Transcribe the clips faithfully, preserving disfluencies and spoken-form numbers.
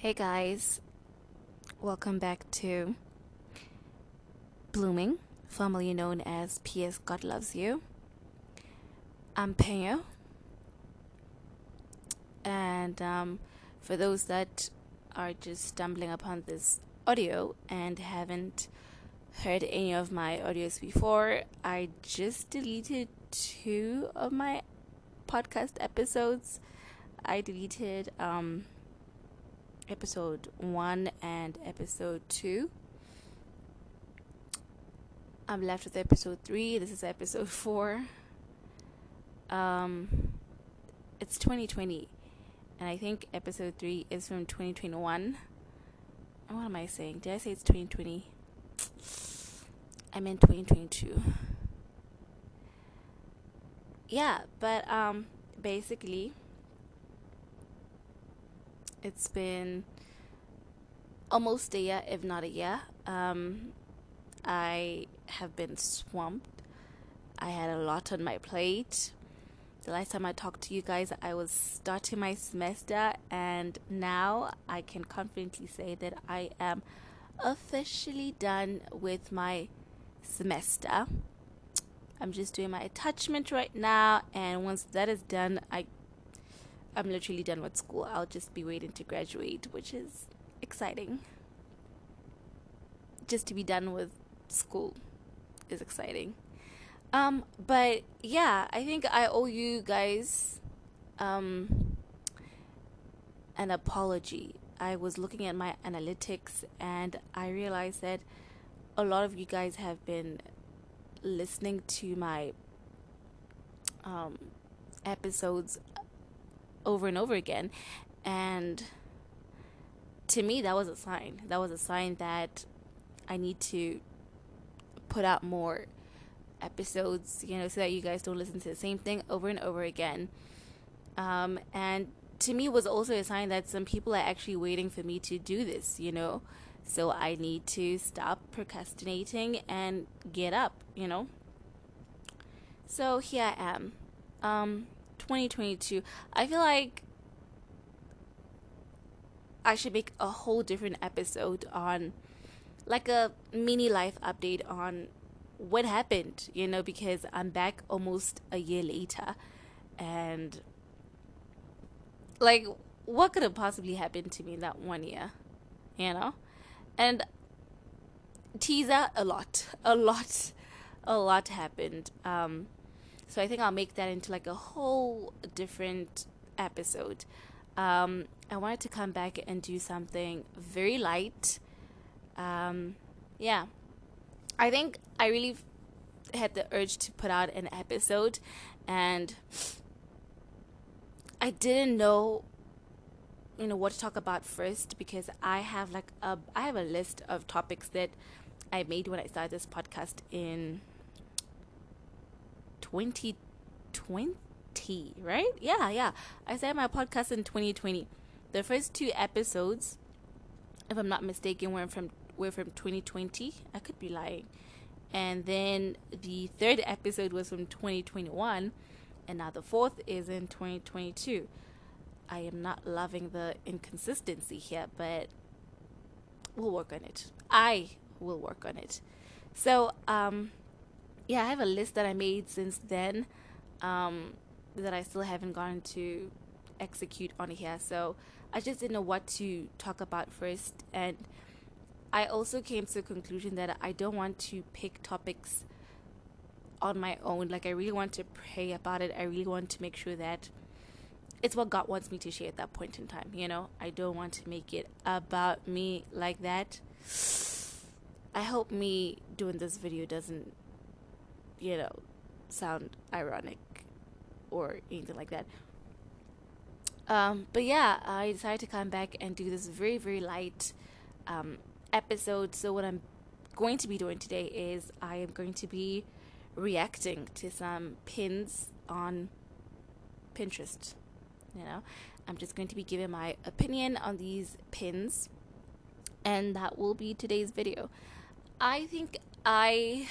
Hey guys, welcome back to Blooming, formerly known as P S God Loves You. I'm Pena, and um, for those that are just stumbling upon this audio and haven't heard any of my audios before, I just deleted two of my podcast episodes. I deleted um, episode one and episode two. I'm left with episode three. This is episode four. Um, it's twenty twenty, and I think episode three is from twenty twenty-one. What am I saying? Did I say it's twenty twenty? I meant twenty twenty-two. Yeah, but um, basically, it's been almost a year, if not a year. Um, I have been swamped. I had a lot on my plate. The last time I talked to you guys, I was starting my semester, and now I can confidently say that I am officially done with my semester. I'm just doing my attachment right now, and once that is done, I I'm literally done with school. I'll just be waiting to graduate, which is exciting. Just to be done with school is exciting. Um, but yeah, I think I owe you guys um, an apology. I was looking at my analytics and I realized that a lot of you guys have been listening to my um, episodes over and over again. And to me, that was a sign. That was a sign that I need to put out more episodes, you know, so that you guys don't listen to the same thing over and over again. Um, and to me, was also a sign that some people are actually waiting for me to do this, you know. So I need to stop procrastinating and get up, you know. So here I am, um, twenty twenty-two. I feel like I should make a whole different episode on, like a mini life update on what happened, you know, because I'm back almost a year later, and like, what could have possibly happened to me in that one year, you know? And teaser, a lot, a lot, a lot happened. Um, so I think I'll make that into like a whole different episode. Um, I wanted to come back and do something very light. Um, yeah. I think I really had the urge to put out an episode, and I didn't know, you know, what to talk about first, because I have like a I have a list of topics that I made when I started this podcast in twenty twenty, right? Yeah, yeah. I started my podcast in twenty twenty. The first two episodes, if I'm not mistaken, were from were from twenty twenty. I could be lying. And then the third episode was from twenty twenty-one, and now the fourth is in twenty twenty-two. I am not loving the inconsistency here, but we'll work on it. I will work on it. So, um, yeah, I have a list that I made since then, um, that I still haven't gotten to execute on here. So I just didn't know what to talk about first, and I also came to the conclusion that I don't want to pick topics on my own. Like, I really want to pray about it. I really want to make sure that it's what God wants me to share at that point in time, you know? I don't want to make it about me like that. I hope me doing this video doesn't, you know, sound ironic or anything like that. Um, but yeah, I decided to come back and do this very, very light um, episode. So what I'm going to be doing today is I am going to be reacting to some pins on Pinterest. You know, I'm just going to be giving my opinion on these pins, and that will be today's video. I think I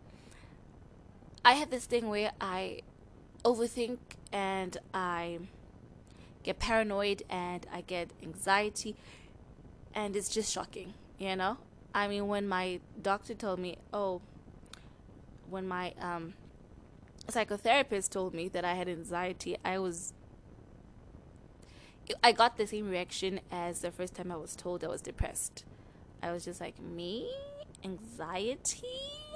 I have this thing where I overthink and I get paranoid and I get anxiety and it's just shocking, you know. I mean, when my doctor told me, oh, when my um psychotherapist told me that I had anxiety, I was I got the same reaction as the first time I was told I was depressed. I was just like, me? Anxiety?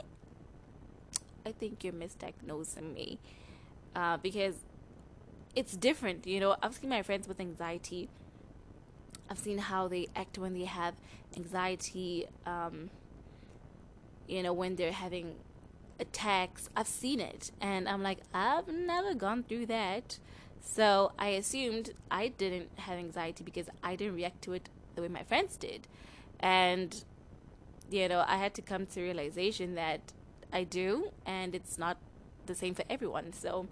I think you're misdiagnosing me. Uh, because it's different, you know. I've seen my friends with anxiety. I've seen how they act when they have anxiety, um, you know, when they're having attacks. I've seen it. And I'm like, I've never gone through that. So I assumed I didn't have anxiety because I didn't react to it the way my friends did. And, you know, I had to come to realization that I do, and it's not the same for everyone. So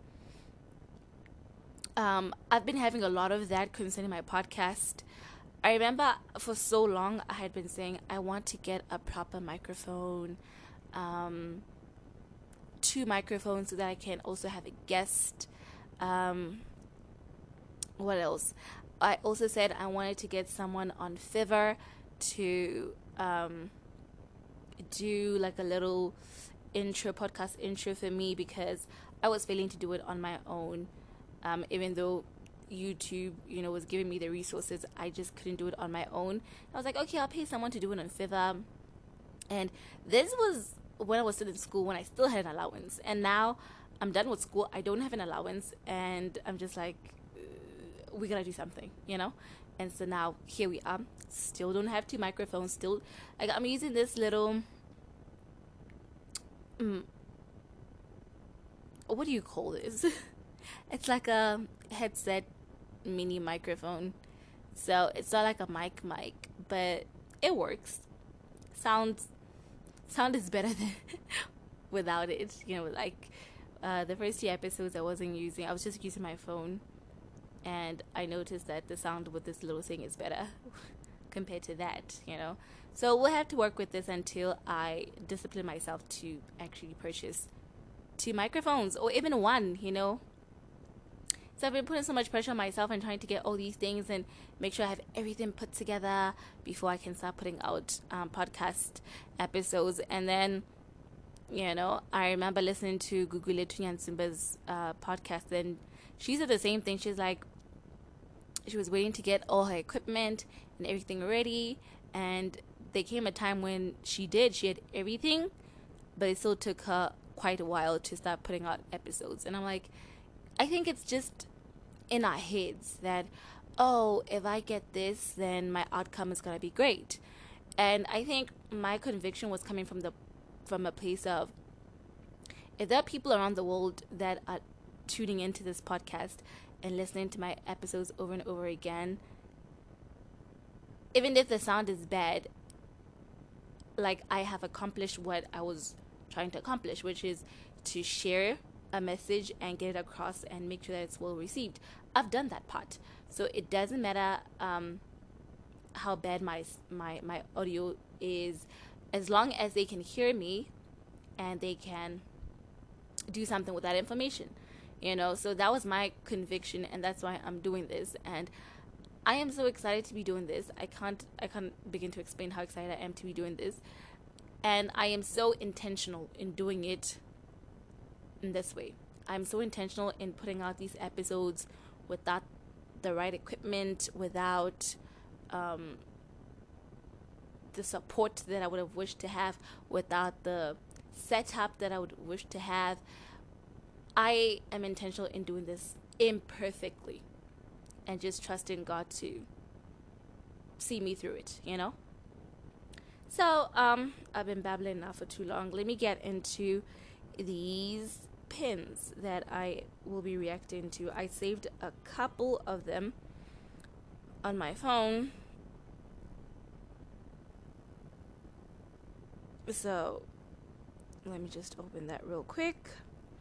um, I've been having a lot of that concerning my podcast. I remember for so long I had been saying I want to get a proper microphone, um, two microphones so that I can also have a guest. Um, what else? I also said I wanted to get someone on Fiverr to um, do like a little intro, podcast intro for me, because I was failing to do it on my own. Um, even though YouTube, you know, was giving me the resources, I just couldn't do it on my own. I was like, okay, I'll pay someone to do it on Fiverr. And this was when I was still in school, when I still had an allowance. And now I'm done with school, I don't have an allowance, and I'm just like, uh, we gotta do something, you know? And so now here we are. Still don't have two microphones. Still, like, I'm using this little, um, what do you call this? It's like a headset mini microphone. So it's not like a mic mic, but it works. Sounds sound is better than without it. You know, like uh, the first few episodes I wasn't using, I was just using my phone, and I noticed that the sound with this little thing is better compared to that, you know. So we'll have to work with this until I discipline myself to actually purchase two microphones, or even one, you know. So I've been putting so much pressure on myself and trying to get all these things and make sure I have everything put together before I can start putting out um, podcast episodes. And then, you know, I remember listening to Gugule Tunyansimba's uh, podcast, and she said the same thing. She's like, she was waiting to get all her equipment and everything ready, and there came a time when she did. She had everything, but it still took her quite a while to start putting out episodes. And I'm like, I think it's just in our heads that, oh, if I get this, then my outcome is going to be great. And I think my conviction was coming from the from a place of, if there are people around the world that are tuning into this podcast and listening to my episodes over and over again, even if the sound is bad, like, I have accomplished what I was trying to accomplish, which is to share a message and get it across and make sure that it's well received. I've done that part, so it doesn't matter um, how bad my my my audio is, as long as they can hear me and they can do something with that information, you know. So that was my conviction, and that's why I'm doing this. And I am so excited to be doing this. I can't I can't begin to explain how excited I am to be doing this, and I am so intentional in doing it in this way. I'm so intentional in putting out these episodes without the right equipment, without um, the support that I would have wished to have, without the setup that I would wish to have. I am intentional in doing this imperfectly and just trusting God to see me through it, you know? So, um, I've been babbling now for too long. Let me get into these pins that I will be reacting to. I saved a couple of them on my phone. So, let me just open that real quick.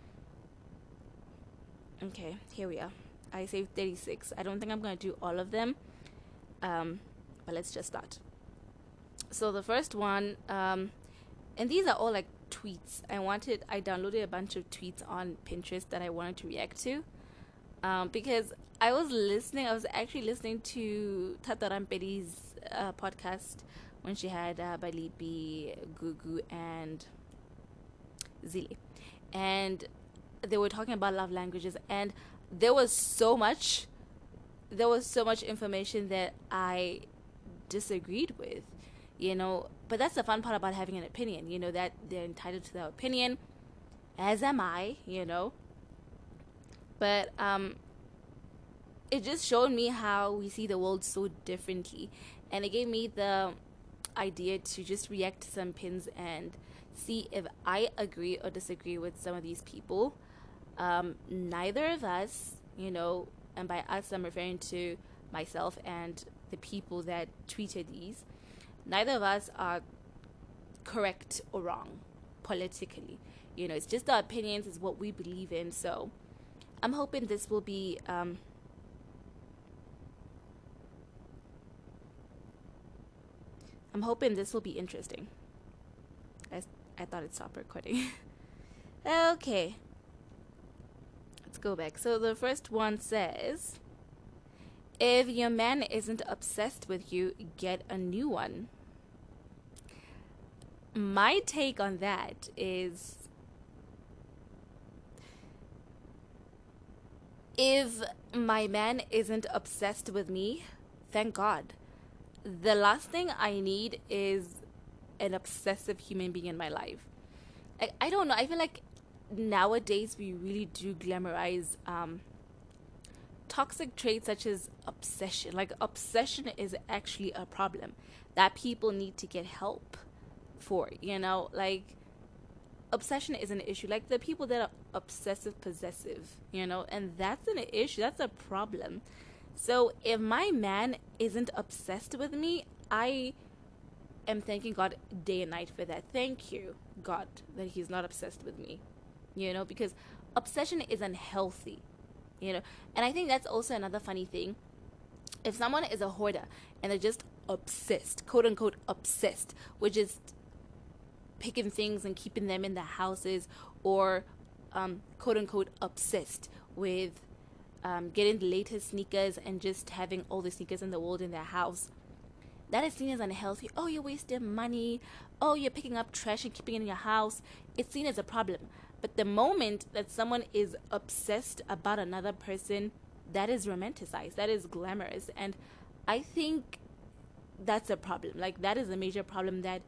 Okay, here we are. I saved thirty-six. I don't think I'm going to do all of them. Um, but let's just start. So the first one, um, and these are all like tweets. I wanted, I downloaded a bunch of tweets on Pinterest that I wanted to react to. Um, because I was listening. I was actually listening to Tata Rampedi's uh, podcast when she had uh, Balipi, Gugu, and Zile, and they were talking about love languages, and there was so much, there was so much information that I disagreed with, you know. But that's the fun part about having an opinion, you know, that they're entitled to their opinion, as am I, you know. But um, it just showed me how we see the world so differently, and it gave me the idea to just react to some pins and see if I agree or disagree with some of these people. Um, neither of us, you know, and by us I'm referring to myself and the people that tweeted these, neither of us are correct or wrong politically. You know, it's just our opinions, it's what we believe in. So I'm hoping this will be um, I'm hoping this will be interesting. I, I thought it stopped recording. Okay. Let's go back. So the first one says, if your man isn't obsessed with you, get a new one. My take on that is, if my man isn't obsessed with me, thank God. The last thing I need is an obsessive human being in my life. I, I don't know. I feel like nowadays we really do glamorize um, toxic traits such as obsession. Like, obsession is actually a problem that people need to get help for, you know? Like, obsession is an issue. Like, the people that are obsessive possessive, you know, and that's an issue. That's a problem. So if my man isn't obsessed with me, I am thanking God day and night for that. Thank you, God, that he's not obsessed with me, you know, because obsession is unhealthy, you know. And I think that's also another funny thing. If someone is a hoarder and they're just obsessed, quote unquote obsessed, with just picking things and keeping them in their houses, or um, quote unquote obsessed with um, getting the latest sneakers and just having all the sneakers in the world in their house, that is seen as unhealthy. Oh, you're wasting money. Oh, you're picking up trash and keeping it in your house. It's seen as a problem. But the moment that someone is obsessed about another person, that is romanticized. That is glamorous. And I think that's a problem. Like, that is a major problem, that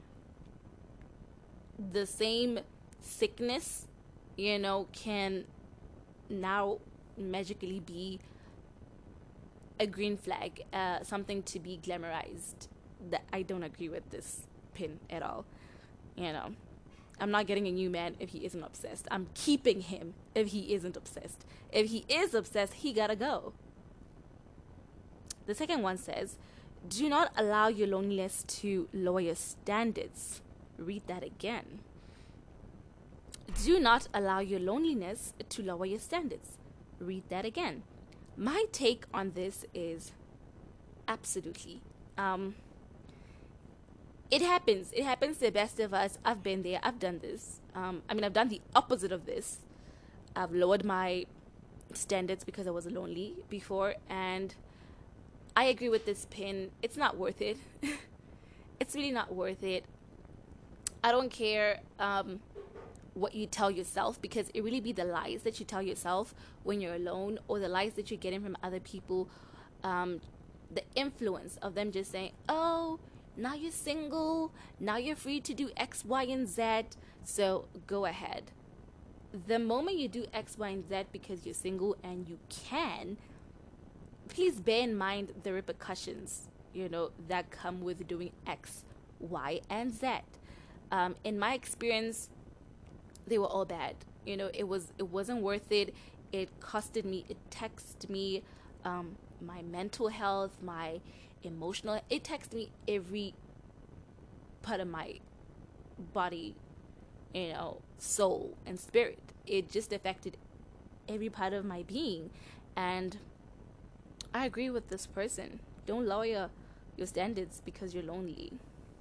the same sickness, you know, can now magically be a green flag, uh, something to be glamorized. That I don't agree with this pin at all. You know, I'm not getting a new man if he isn't obsessed. I'm keeping him if he isn't obsessed. If he is obsessed, he gotta go. The second one says, do not allow your loneliness to lower your standards. Read that again. Do not allow your loneliness to lower your standards. Read that again. My take on this is absolutely. Um, it happens. It happens to the best of us. I've been there. I've done this. Um, I mean, I've done the opposite of this. I've lowered my standards because I was lonely before, and I agree with this pin. It's not worth it. It's really not worth it. I don't care um, what you tell yourself, because it really be the lies that you tell yourself when you're alone, or the lies that you're getting from other people. Um, the influence of them just saying, oh, now you're single, now you're free to do X, Y, and Z, so go ahead. The moment you do X, Y, and Z because you're single and you can, please bear in mind the repercussions, you know, that come with doing X, Y, and Z. Um, in my experience, they were all bad. You know, it was it wasn't worth it. It costed me. It taxed me, um, my mental health, my emotional. It taxed me every part of my body, you know, soul and spirit. It just affected every part of my being, and I agree with this person. Don't lower your, your standards because you're lonely.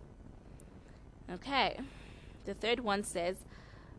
Okay, the third one says,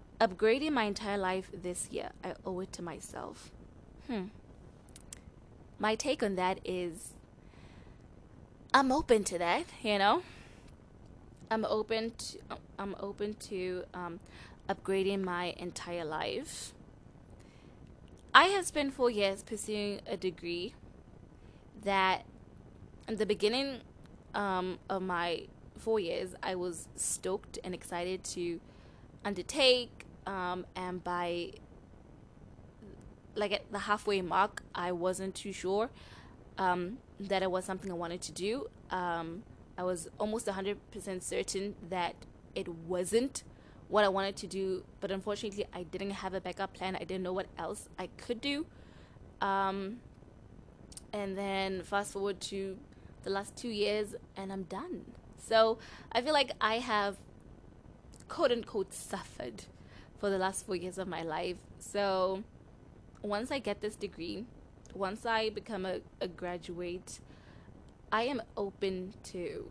upgrading my entire life this year. I owe it to myself. Hmm. my take on that is I'm open to that, you know. I'm open to I'm open to um, upgrading my entire life. I have spent four years pursuing a degree that, in the beginning um, of my four years, I was stoked and excited to undertake, um, and by like at the halfway mark, I wasn't too sure um, that it was something I wanted to do. Um, I was almost one hundred percent certain that it wasn't what I wanted to do, but unfortunately, I didn't have a backup plan. I didn't know what else I could do. Um, and then fast forward to the last two years, and I'm done. So I feel like I have, quote unquote, suffered for the last four years of my life. So once I get this degree, once I become a, a graduate, I am open to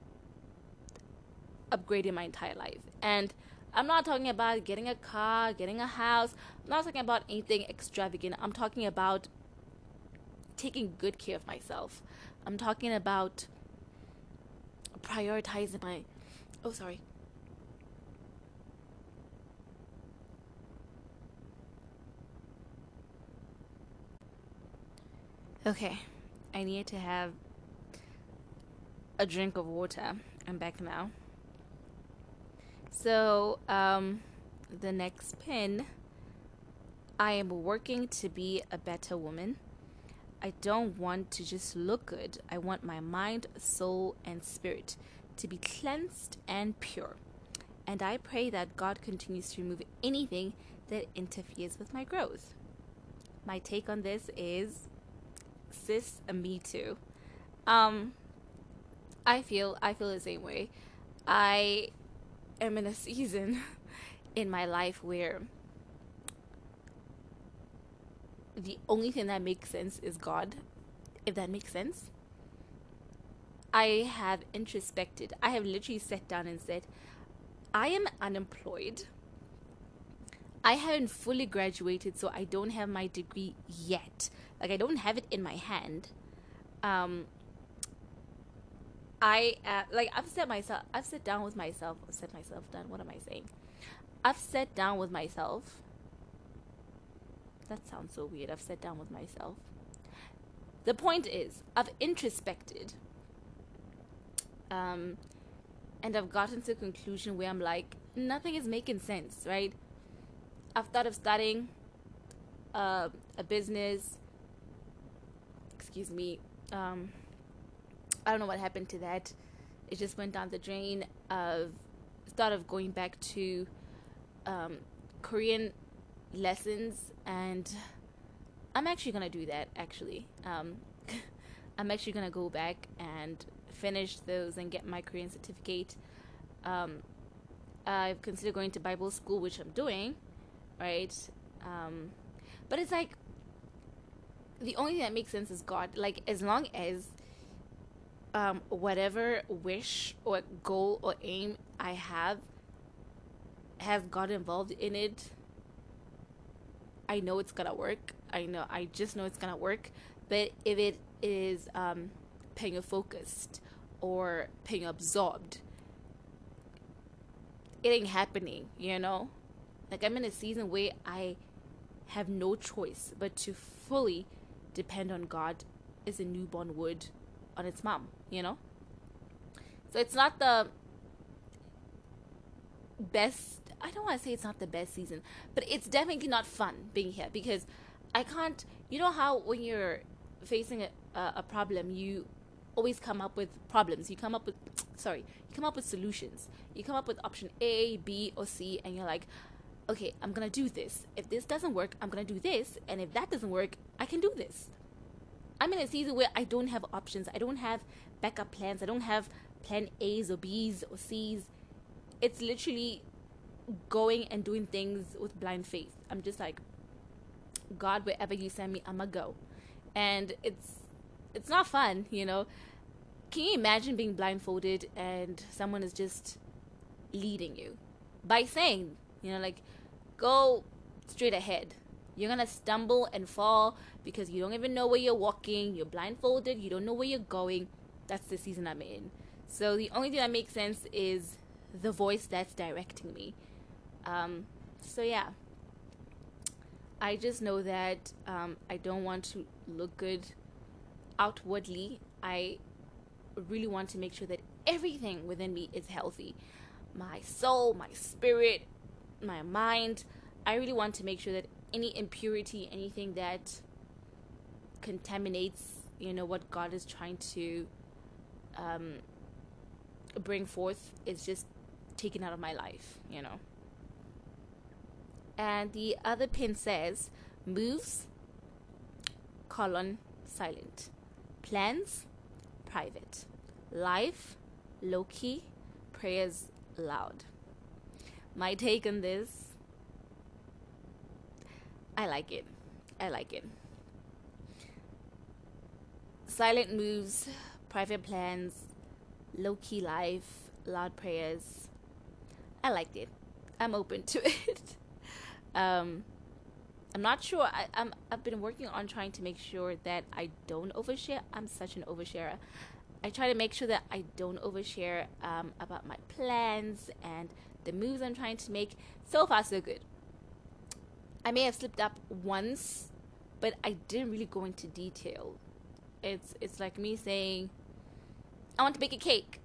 upgrading my entire life. And I'm not talking about getting a car, getting a house. I'm not talking about anything extravagant. I'm talking about taking good care of myself. I'm talking about prioritizing my... Oh, sorry. Okay. I need to have a drink of water. I'm back now. So, um, the next pin, I am working to be a better woman. I don't want to just look good. I want my mind, soul, and spirit to be cleansed and pure. And I pray that God continues to remove anything that interferes with my growth. My take on this is, sis, me too. Um, I feel I feel the same way. I am in a season in my life where the only thing that makes sense is God, if that makes sense. I have introspected. I have literally sat down and said, I am unemployed. I haven't fully graduated, so I don't have my degree yet. Like, I don't have it in my hand. Um, I, uh, like, I've set myself, I've sat down with myself, I've set myself down, what am I saying? I've sat down with myself. That sounds so weird. I've sat down with myself. The point is, I've introspected. Um, and I've gotten to a conclusion where I'm like, nothing is making sense, right? I've thought of starting uh, a business. Excuse me. Um, I don't know what happened to that. It just went down the drain. I've thought of going back to um, Korean lessons, and I'm actually gonna do that. Actually, um, I'm actually gonna go back and finish those and get my Korean certificate. Um, I've considered going to Bible school, which I'm doing, right? Um, but it's like the only thing that makes sense is God. Like, as long as um, whatever wish or goal or aim I have has God involved in it, I know it's gonna work. I know, I just know it's gonna work. But if it is um, paying focused or paying absorbed, it ain't happening, you know? Like, I'm in a season where I have no choice but to fully depend on God as a newborn would on its mom, you know? So it's not the best, I don't want to say it's not the best season, but it's definitely not fun being here, because I can't, you know how when you're facing a, a, a problem, you always come up with problems. You come up with, sorry, you come up with solutions. You come up with option A, B, or C, and you're like, okay, I'm going to do this. If this doesn't work, I'm going to do this. And if that doesn't work, I can do this. I'm in a season where I don't have options. I don't have backup plans. I don't have plan A's or B's or C's. It's literally going and doing things with blind faith. I'm just like, God, wherever you send me, I'ma go. And it's it's not fun, you know. Can you imagine being blindfolded and someone is just leading you by saying, you know, like, go straight ahead, You're gonna stumble and fall because you don't even know where you're walking. You're blindfolded. You don't know where you're going. That's the season I'm in. So the only thing that makes sense is the voice that's directing me. Um, so yeah. I just know that um, I don't want to look good outwardly. I really want to make sure that everything within me is healthy. My soul, my spirit, my mind. I really want to make sure that any impurity, anything that contaminates, you know, what God is trying to um, bring forth is just taken out of my life, you know. And the other pin says, moves, colon, silent. Plans, private. Life, low-key. Prayers, loud. My take on this, I like it. I like it. Silent moves, private plans, low-key life, loud prayers. I liked it. I'm open to it. Um, I'm not sure. I, I'm, I've been working on trying to make sure that I don't overshare. I'm such an oversharer. I try to make sure that I don't overshare um, about my plans and the moves I'm trying to make. So far, so good. I may have slipped up once, but I didn't really go into detail. It's it's like me saying, I want to bake a cake.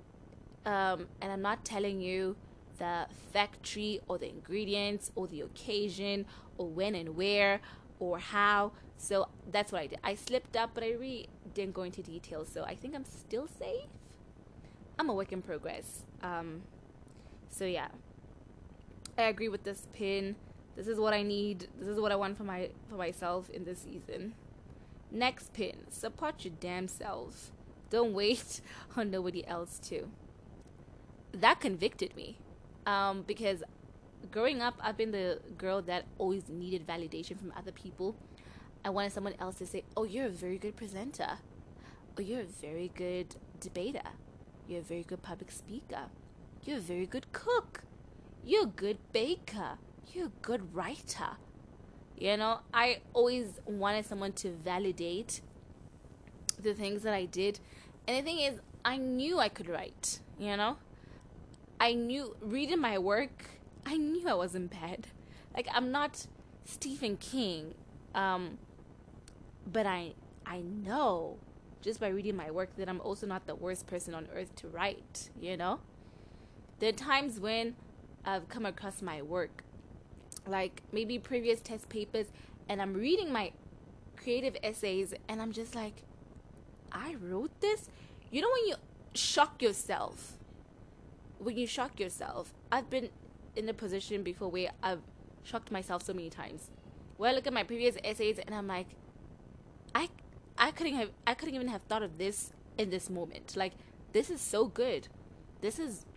Um, and I'm not telling you the factory or the ingredients or the occasion or when and where or how. So that's what I did. I slipped up, but I really didn't go into detail. So I think I'm still safe. I'm a work in progress. Um, so yeah, I agree with this pin. This is what I need. This is what I want for my for myself in this season. Next pin, support your damn self. Don't wait on nobody else to. That convicted me. Um, because growing up, I've been the girl that always needed validation from other people. I wanted someone else to say, oh, you're a very good presenter. Oh, you're a very good debater. You're a very good public speaker. You're a very good cook. You're a good baker. You're a good writer. You know, I always wanted someone to validate the things that I did. And the thing is, I knew I could write, you know? I knew, reading my work, I knew I wasn't bad. Like, I'm not Stephen King, um, but I I know, just by reading my work, that I'm also not the worst person on earth to write, you know? There are times when I've come across my work, like maybe previous test papers, and I'm reading my creative essays, and I'm just like, I wrote this? You know when you shock yourself? When you shock yourself, I've been in a position before where I've shocked myself so many times. Where I look at my previous essays and I'm like, I, I couldn't have, I couldn't even have thought of this in this moment. Like, this is so good. This is,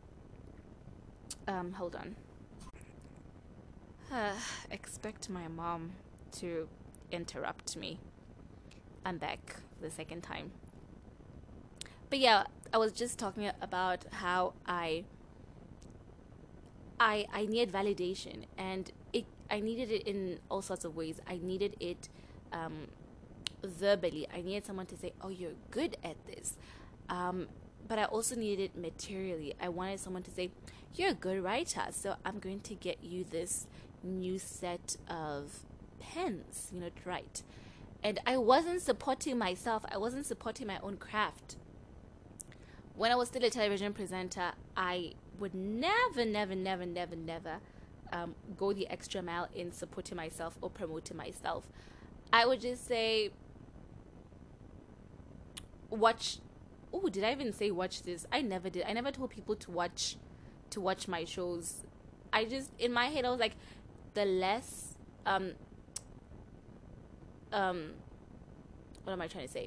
um, hold on. Uh, expect my mom to interrupt me. I'm back for the second time. But yeah, I was just talking about how I I I needed validation, and it I needed it in all sorts of ways. I needed it um, verbally. I needed someone to say, "Oh, you're good at this," um, but I also needed it materially. I wanted someone to say, "You're a good writer, so I'm going to get you this new set of pens, you know, to write." And I wasn't supporting myself. I wasn't supporting my own craft. When I was still a television presenter, I would never, never, never, never, never um, go the extra mile in supporting myself or promoting myself. I would just say, watch. Oh, did I even say watch this? I never did. I never told people to watch, to watch my shows. I just, in my head, I was like, the less, um, um, what am I trying to say?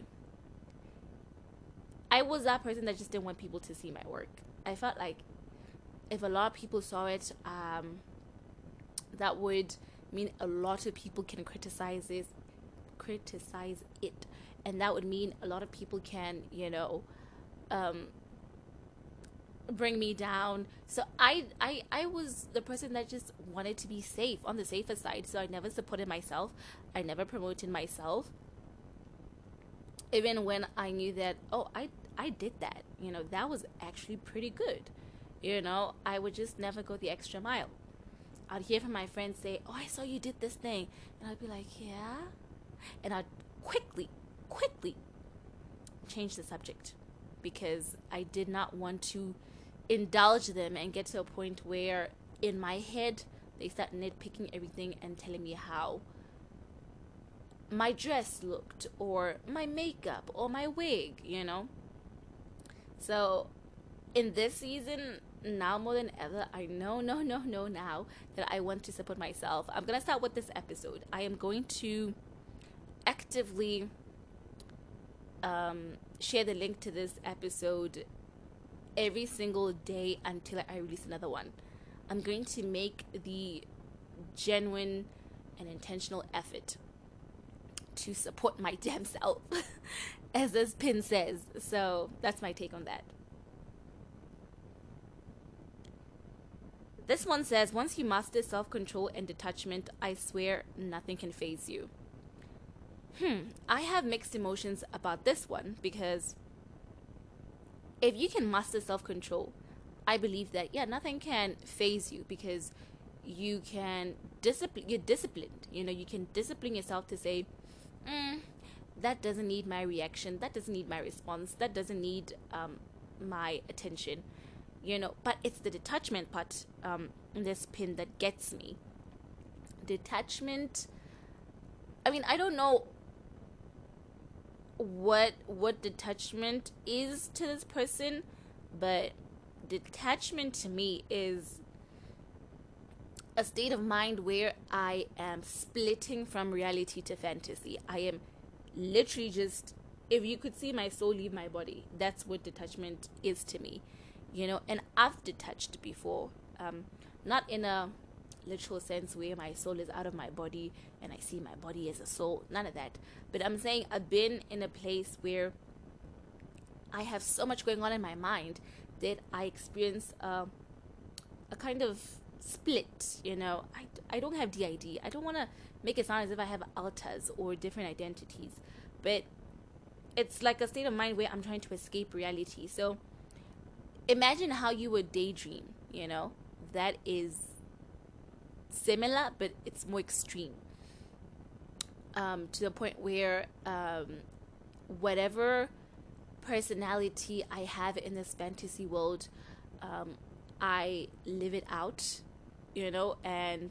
I was that person that just didn't want people to see my work. I felt like if a lot of people saw it, um, that would mean a lot of people can criticize this, criticize it, and that would mean a lot of people can, you know, um, bring me down. So I, I, I was the person that just wanted to be safe, on the safer side. So I never supported myself. I never promoted myself. Even when I knew that, oh, I, I did that. You know, that was actually pretty good. You know, I would just never go the extra mile. I'd hear from my friends say, oh, I saw you did this thing. And I'd be like, yeah. And I'd quickly, quickly change the subject because I did not want to indulge them and get to a point where in my head they start nitpicking everything and telling me how my dress looked or my makeup or my wig, you know. So in this season, now more than ever, I know, no, no, no, now that I want to support myself. I'm going to start with this episode. I am going to actively um, share the link to this episode every single day until I release another one. I'm going to make the genuine and intentional effort to support my damn self, as this pin says. So that's my take on that. This one says, once you master self-control and detachment, I swear nothing can faze you. Hmm, I have mixed emotions about this one because if you can master self-control, I believe that, yeah, nothing can faze you because you can discipline, you're disciplined. You know, you can discipline yourself to say, mm, that doesn't need my reaction. That doesn't need my response. That doesn't need um, my attention. You know, but it's the detachment part um, in this pin that gets me. Detachment, I mean, I don't know what what detachment is to this person, but detachment to me is a state of mind where I am splitting from reality to fantasy. I am literally just, if you could see my soul leave my body, that's what detachment is to me. You know, and I've detached before, um, not in a literal sense where my soul is out of my body and I see my body as a soul, none of that. But I'm saying I've been in a place where I have so much going on in my mind that I experience uh, a kind of split, you know. I, I don't have D I D. I don't want to make it sound as if I have altas or different identities, but it's like a state of mind where I'm trying to escape reality. So imagine how you would daydream, you know. That is similar, but it's more extreme. Um, to the point where um, whatever personality I have in this fantasy world, um, I live it out, you know, and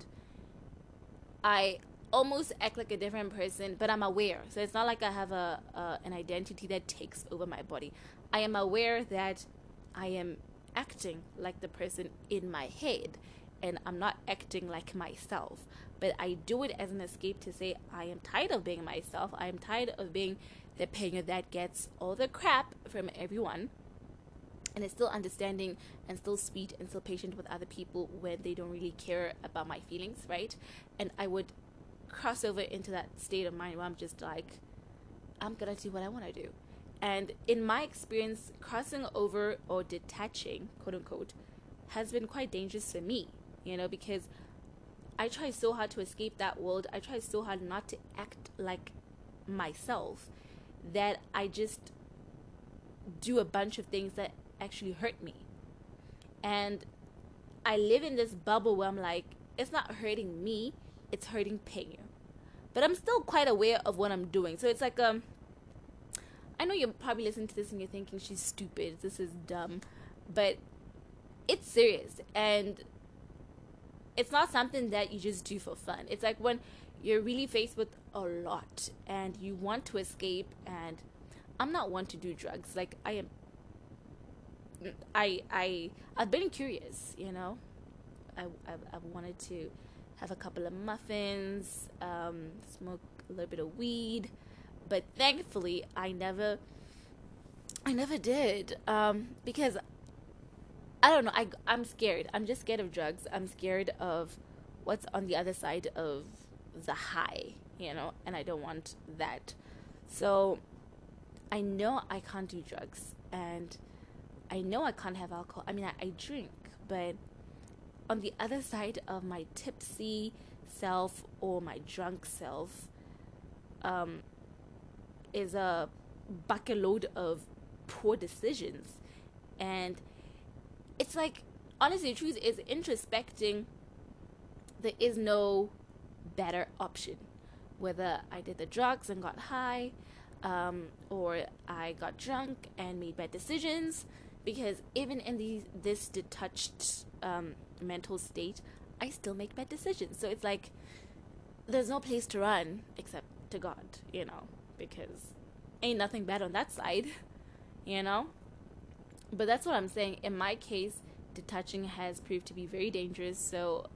I almost act like a different person, but I'm aware. So it's not like I have a uh, an identity that takes over my body. I am aware that I am acting like the person in my head, and I'm not acting like myself. But I do it as an escape to say I am tired of being myself. I am tired of being the painter that gets all the crap from everyone and is still understanding and still sweet and still patient with other people when they don't really care about my feelings, right? And I would cross over into that state of mind where I'm just like, I'm gonna do what I want to do. And in my experience, crossing over or detaching, quote unquote, has been quite dangerous for me, you know, because I try so hard to escape that world. I try so hard not to act like myself that I just do a bunch of things that actually hurt me. And I live in this bubble where I'm like, it's not hurting me, it's hurting Pena. But I'm still quite aware of what I'm doing. So it's like, um, I know you're probably listening to this and you're thinking she's stupid, this is dumb, but it's serious. And it's not something that you just do for fun. It's like when you're really faced with a lot and you want to escape. And I'm not one to do drugs. Like I am, I I I've been curious, you know. I I've, I've wanted to have a couple of muffins, um, smoke a little bit of weed, but thankfully I never, I never did, um, because I don't know. I, I'm scared. I'm just scared of drugs. I'm scared of what's on the other side of the high, you know, and I don't want that. So I know I can't do drugs. And I know I can't have alcohol. I mean, I, I drink, but on the other side of my tipsy self or my drunk self um, is a bucket load of poor decisions. And it's like, honestly, the truth is, introspecting, there is no better option. Whether I did the drugs and got high, um, or I got drunk and made bad decisions, because even in these, this detached um, mental state, I still make bad decisions. So it's like, there's no place to run except to God, you know, because ain't nothing bad on that side, you know. But that's what I'm saying. In my case, detaching has proved to be very dangerous. So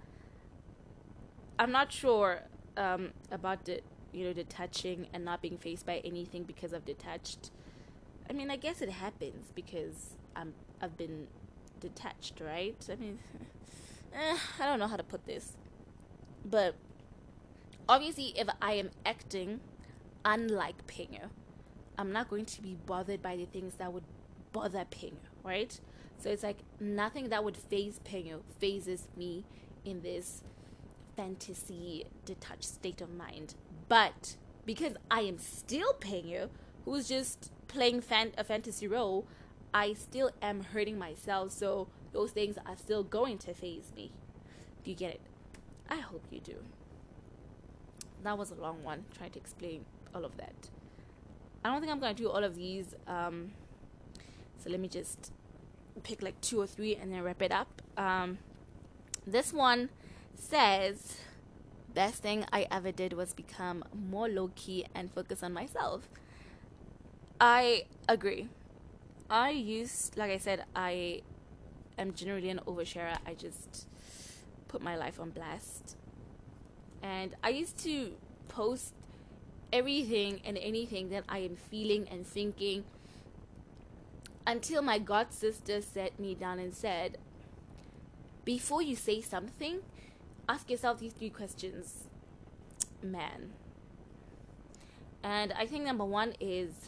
I'm not sure um, about the, you know, detaching and not being faced by anything because I've detached. I mean, I guess it happens because I'm I've been detached, right? I mean, eh, I don't know how to put this, but obviously, if I am acting unlike Penyo, I'm not going to be bothered by the things that would bother Penyo, right? So it's like nothing that would phase Penyo phases me in this fantasy detached state of mind. But because I am still Penyo, who's just playing fan- a fantasy role, I still am hurting myself. So those things are still going to phase me. Do you get it? I hope you do. That was a long one, trying to explain all of that. I don't think I'm going to do all of these. Um, so let me just pick like two or three and then wrap it up. Um, this one says, best thing I ever did was become more low-key and focus on myself. I agree. I used, like I said, I am generally an oversharer. I just put my life on blast. And I used to post everything and anything that I am feeling and thinking until my god sister sat me down and said, before you say something, ask yourself these three questions, man. And I think number one is,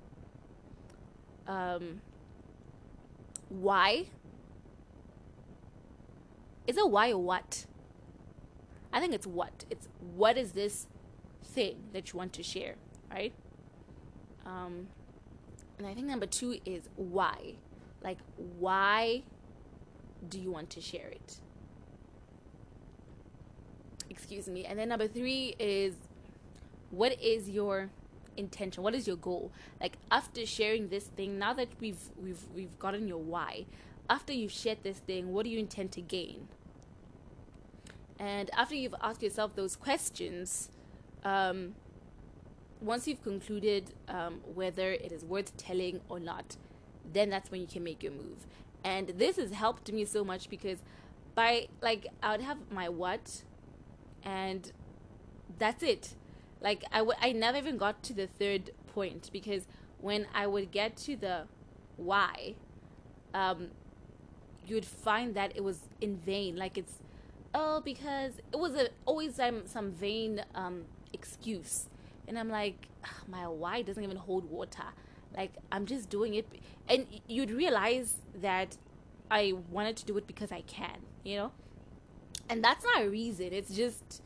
um, why? Is it why or what? I think it's what. It's what is this thing that you want to share, right? Um, and I think number two is why. Like, why do you want to share it? Excuse me. And then number three is, what is your intention? What is your goal? Like, after sharing this thing, now that we've we've we've gotten your why, after you've shared this thing, what do you intend to gain? And after you've asked yourself those questions, um, once you've concluded um, whether it is worth telling or not, then that's when you can make your move. And this has helped me so much because by, like, I would have my what, and that's it. Like, I, w- I never even got to the third point, because when I would get to the why, um, you'd find that it was in vain. Like, it's, oh, because it was a, always um, some vain um, excuse. And I'm like, my why doesn't even hold water. Like, I'm just doing it. And you'd realize that I wanted to do it because I can, you know? And that's not a reason. It's just,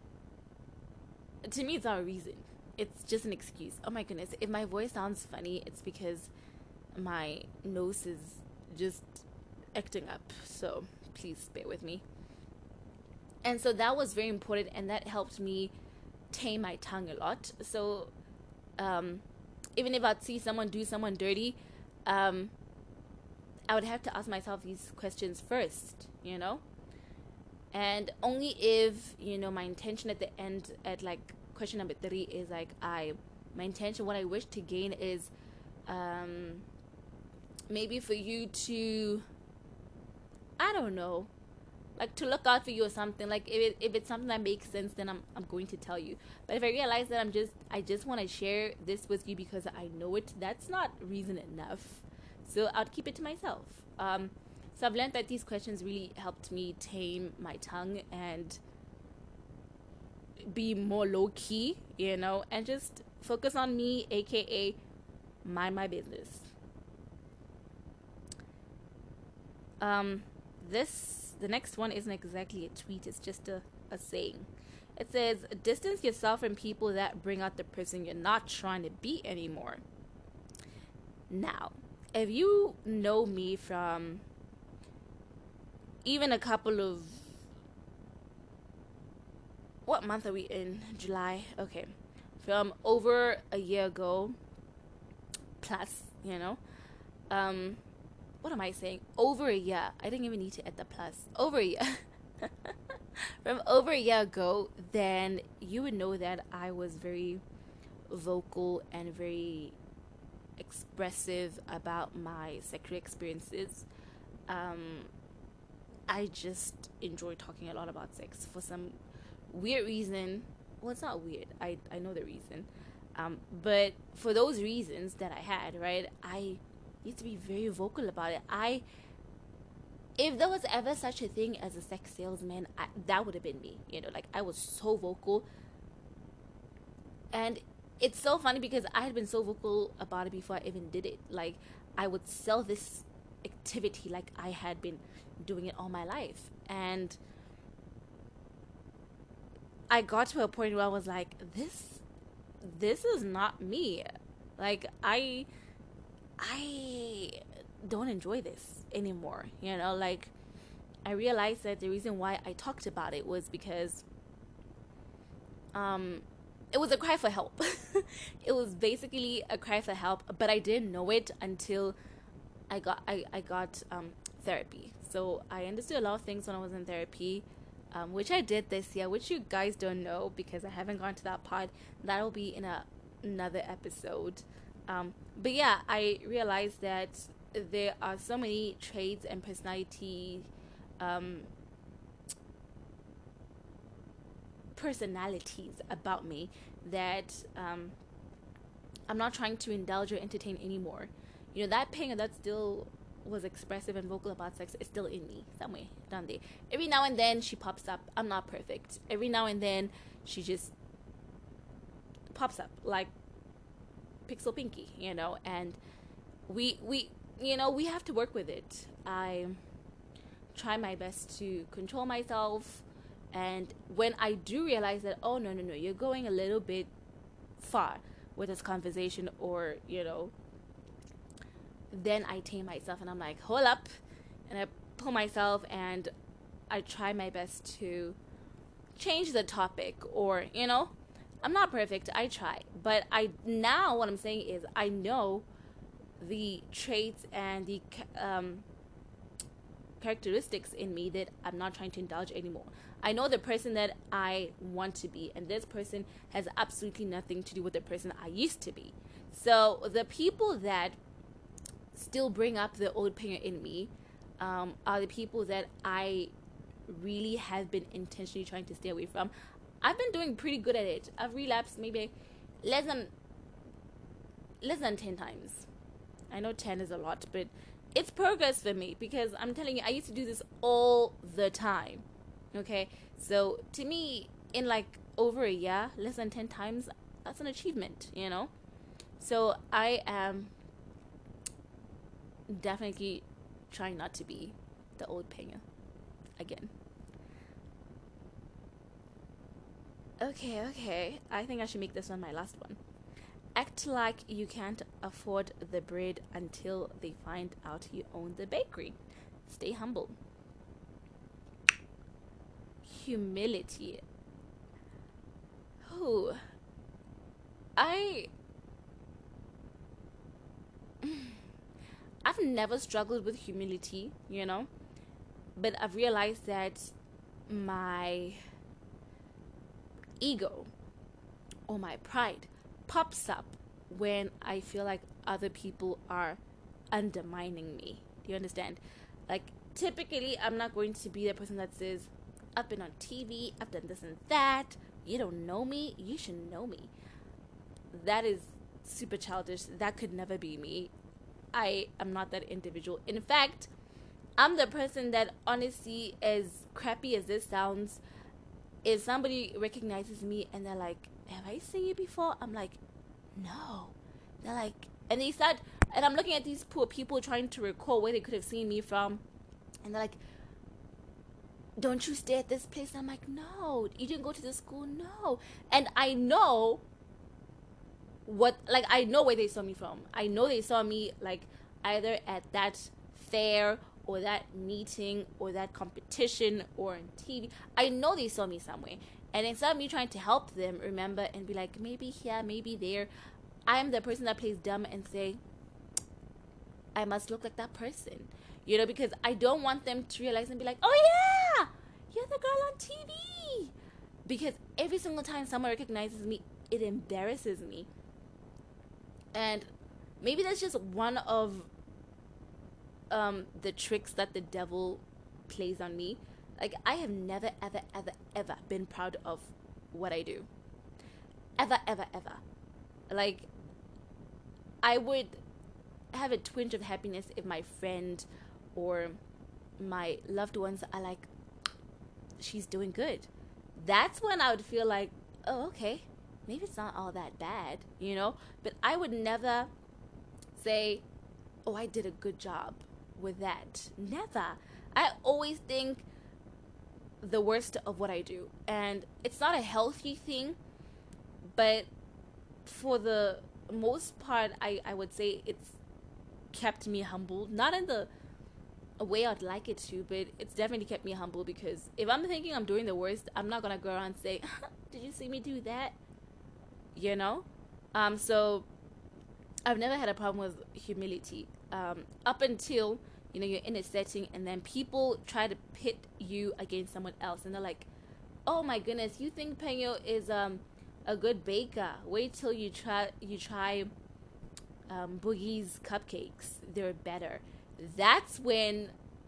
to me, it's not a reason. It's just an excuse. Oh my goodness. If my voice sounds funny, it's because my nose is just acting up. So please bear with me. And so that was very important, and that helped me tame my tongue a lot. So um, even if I'd see someone do someone dirty, um, I would have to ask myself these questions first, you know? And only if, you know, my intention at the end, at like question number three is like, I, my intention, what I wish to gain is um, maybe for you to, I don't know, like to look out for you or something. Like if it, if it's something that makes sense, then I'm I'm going to tell you. But if I realize that I'm just I just want to share this with you because I know it, that's not reason enough. So I'll keep it to myself. Um, so I've learned that these questions really helped me tame my tongue and be more low key, you know, and just focus on me, aka mind my business. Um, this the next one isn't exactly a tweet. It's just a, a saying. It says, "Distance yourself from people that bring out the person you're not trying to be anymore." Now, if you know me from even a couple of, what month are we in? July. Okay, from over a year ago plus, you know, um, what am I saying? Over a year. I didn't even need to add the plus. Over a year. From over a year ago, then you would know that I was very vocal and very expressive about my sexual experiences. Um, I just enjoy talking a lot about sex for some weird reason. Well, it's not weird. I, I know the reason. Um, but for those reasons that I had, right, I need to be very vocal about it. I, if there was ever such a thing as a sex salesman, I, that would have been me. You know, like, I was so vocal. And it's so funny because I had been so vocal about it before I even did it. Like, I would sell this activity like I had been doing it all my life. And I got to a point where I was like, this this is not me. Like, I I don't enjoy this anymore. You know, like, I realized that the reason why I talked about it was because um it was a cry for help. It was basically a cry for help, but I didn't know it until I got I, I got um therapy. So I understood a lot of things when I was in therapy, um, which I did this year, which you guys don't know because I haven't gone to that pod. That'll be in a, another episode. Um, but yeah, I realized that there are so many traits and personality um, personalities about me that um, I'm not trying to indulge or entertain anymore. You know, that pain that still was expressive and vocal about sex is still in me somewhere down there. Every now and then she pops up. I'm not perfect. Every now and then she just pops up like Pixel Pinky, you know, and we we you know, we have to work with it. I try my best to control myself, and when I do realize that, oh no no no, you're going a little bit far with this conversation, or you know, then I tame myself and I'm like, hold up, and I pull myself and I try my best to change the topic, or you know, I'm not perfect, I try, but I now what I'm saying is I know the traits and the um, characteristics in me that I'm not trying to indulge anymore. I know the person that I want to be, and this person has absolutely nothing to do with the person I used to be. So the people that still bring up the old Pinger in me um, are the people that I really have been intentionally trying to stay away from. I've been doing pretty good at it. I've relapsed maybe less than less than ten times. I know ten is a lot, but it's progress for me because I'm telling you, I used to do this all the time. Okay, so to me, in like over a year, less than ten times, that's an achievement, you know. So I am definitely trying not to be the old Pinger again. Okay, okay. I think I should make this one my last one. Act like you can't afford the bread until they find out you own the bakery. Stay humble. Humility. Oh, I. I've never struggled with humility, you know, but I've realized that my ego or my pride pops up when I feel like other people are undermining me. Do you understand? Like, typically, I'm not going to be the person that says, I've been on T V, I've done this and that, you don't know me, you should know me. That is super childish. That could never be me. I am not that individual. In fact, I'm the person that, honestly, as crappy as this sounds, if somebody recognizes me and they're like, have I seen you before? I'm like, no. They're like, and they start, and I'm looking at these poor people trying to recall where they could have seen me from. And they're like, don't you stay at this place? And I'm like, no. You didn't go to the school? No. And I know what, like, I know where they saw me from. I know they saw me, like, either at that fair or that meeting or that competition or on T V. I know they saw me somewhere. And instead of me trying to help them remember and be like, maybe here, maybe there, I'm the person that plays dumb and say, I must look like that person. You know, because I don't want them to realize and be like, oh yeah, you're the girl on T V. Because every single time someone recognizes me, it embarrasses me. And maybe that's just one of um, the tricks that the devil plays on me. Like, I have never, ever, ever, ever been proud of what I do. Ever, ever, ever. Like, I would have a twinge of happiness if my friend or my loved ones are like, she's doing good. That's when I would feel like, oh, okay, maybe it's not all that bad, you know? But I would never say, oh, I did a good job with that. Never. I always think the worst of what I do. And it's not a healthy thing, but for the most part, I, I would say it's kept me humble. Not in the way I'd like it to, but it's definitely kept me humble, because if I'm thinking I'm doing the worst, I'm not going to go around and say, did you see me do that? You know? Um, so I've never had a problem with humility. Um, up until, you know, you're in a setting and then people try to pit you against someone else. And they're like, oh my goodness, you think Penyo is um, a good baker. Wait till you try, you try um, Boogie's cupcakes. They're better. That's when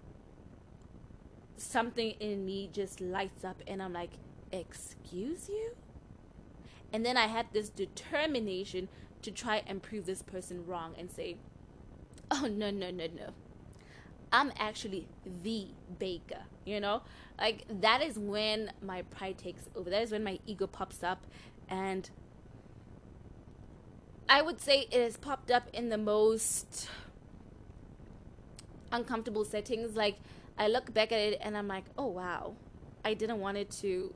something in me just lights up and I'm like, excuse you? And then I had this determination to try and prove this person wrong and say, oh, no, no, no, no. I'm actually the baker, you know? Like, that is when my pride takes over. That is when my ego pops up. And I would say it has popped up in the most uncomfortable settings. Like, I look back at it and I'm like, oh, wow. I didn't want it to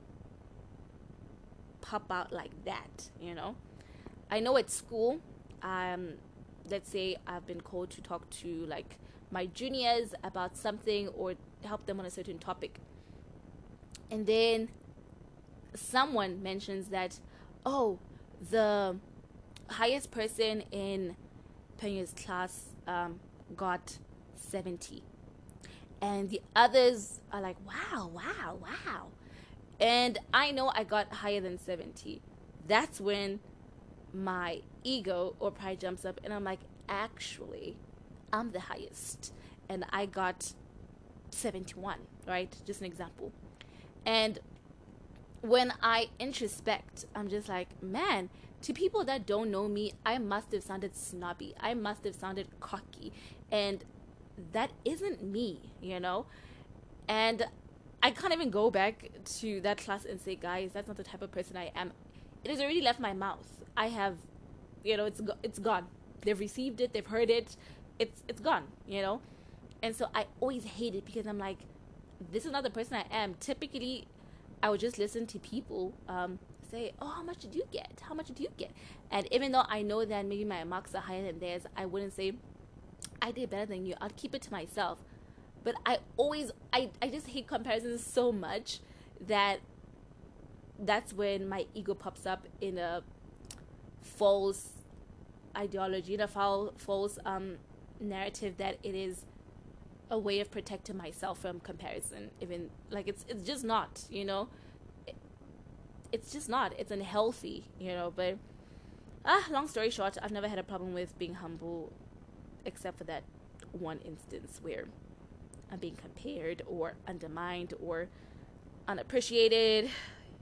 pop out like that, you know? I know at school, um, let's say I've been called to talk to, like, my juniors about something or help them on a certain topic. And then someone mentions that, oh, the highest person in Penya's class um, got seventy. And the others are like, wow, wow, wow. And I know I got higher than seventy. That's when my ego or pride jumps up and I'm like, actually, I'm the highest. And I got seventy-one, right? Just an example. And when I introspect, I'm just like, man, to people that don't know me, I must have sounded snobby. I must have sounded cocky. And that isn't me, you know? And I can't even go back to that class and say, guys, that's not the type of person I am. It has already left my mouth. I have, you know, it's go- it's gone. They've received it. They've heard it. It's it's gone, you know? And so I always hate it because I'm like, this is not the person I am. Typically, I would just listen to people um, say, oh, how much did you get? How much did you get? And even though I know that maybe my marks are higher than theirs, I wouldn't say, I did better than you. I'd keep it to myself. But I always, I, I just hate comparisons so much that that's when my ego pops up in a false ideology, in a false, false um, narrative that it is a way of protecting myself from comparison. Even, like, it's it's just not, you know? It, it's just not. It's unhealthy, you know? But, ah, long story short, I've never had a problem with being humble except for that one instance where I'm being compared or undermined or unappreciated.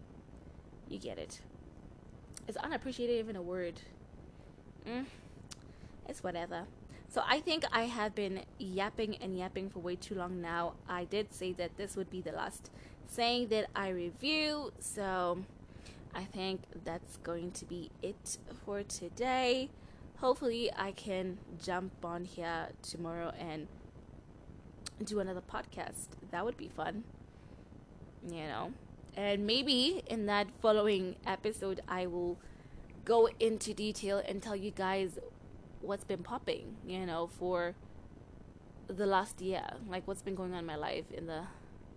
You get it. Is unappreciated even a word? Mm, it's whatever. So I think I have been yapping and yapping for way too long now. I did say that this would be the last saying that I review. So I think that's going to be it for today. Hopefully I can jump on here tomorrow and do another podcast. That would be fun, you know. And maybe in that following episode, I will go into detail and tell you guys what's been popping, you know, for the last year, like what's been going on in my life in the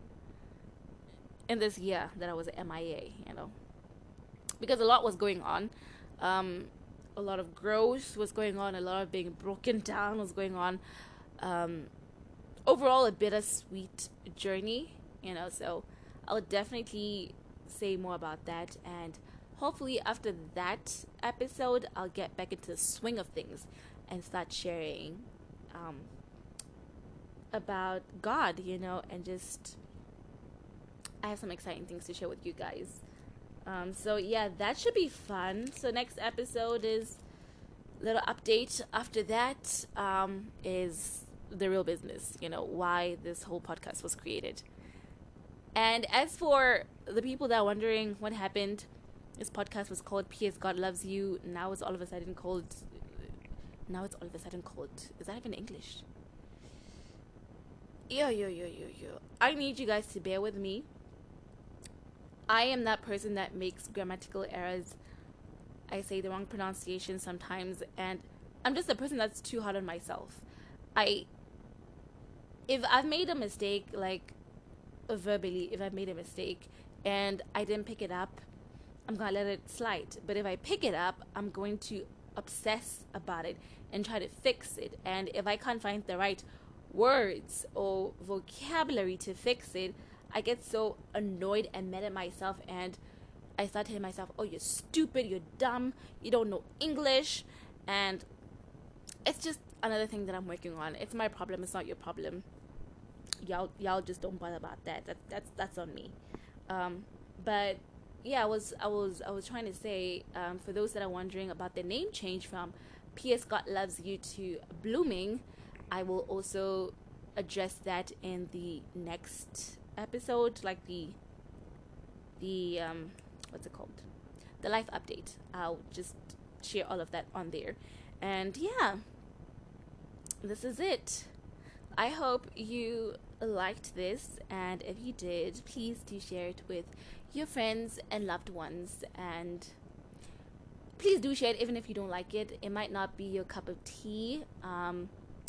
in this year that I was M I A, you know, because a lot was going on. Um, a lot of growth was going on. A lot of being broken down was going on. Um, overall, a bittersweet journey, you know. So I'll definitely say more about that, and hopefully after that episode, I'll get back into the swing of things and start sharing um, about God, you know, and just I have some exciting things to share with you guys. Um, so yeah, that should be fun. So next episode is a little update. After that um, is the real business, you know, why this whole podcast was created. And as for the people that are wondering what happened, this podcast was called P S God Loves You. Now it's all of a sudden called, now it's all of a sudden called, is that even English? Yo, yo, yo, yo, yo. I need you guys to bear with me. I am that person that makes grammatical errors. I say the wrong pronunciation sometimes, and I'm just a person that's too hard on myself. I, if I've made a mistake, like verbally, if I've made a mistake and I didn't pick it up, I'm gonna let it slide. But if I pick it up, I'm going to obsess about it and try to fix it. And if I can't find the right words or vocabulary to fix it, I get so annoyed and mad at myself, and I start telling myself, oh, you're stupid, you're dumb, you don't know English. And it's just another thing that I'm working on. It's my problem, it's not your problem. Y'all y'all just don't bother about that. That that's that's on me. Um, but yeah, I was I was I was trying to say, um, for those that are wondering about the name change from P S God Loves You to Blooming, I will also address that in the next episode, like the the um what's it called, the life update. I'll just share all of that on there. And yeah, this is it. I hope you liked this, and if you did, please do share it with your friends and loved ones, and please do share it even if you don't like it. It might not be your cup of tea, um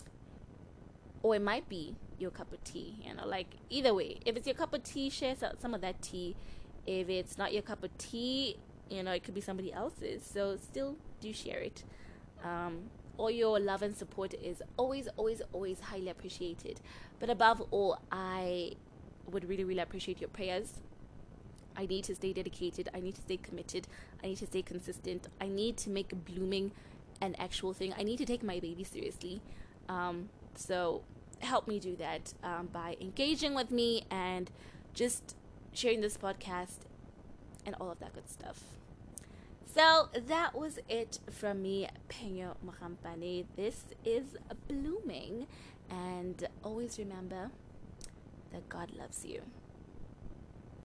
or it might be your cup of tea, you know, like either way. If it's your cup of tea, share some of that tea. If it's not your cup of tea, you know, it could be somebody else's, so still do share it. Um, all your love and support is always, always, always highly appreciated. But above all, I would really, really appreciate your prayers. I need to stay dedicated. I need to stay committed. I need to stay consistent. I need to make Blooming an actual thing. I need to take my baby seriously. Um, so help me do that um, by engaging with me and just sharing this podcast and all of that good stuff. So that was it from me, Penyo Mohampane. This is Blooming, and always remember that God loves you.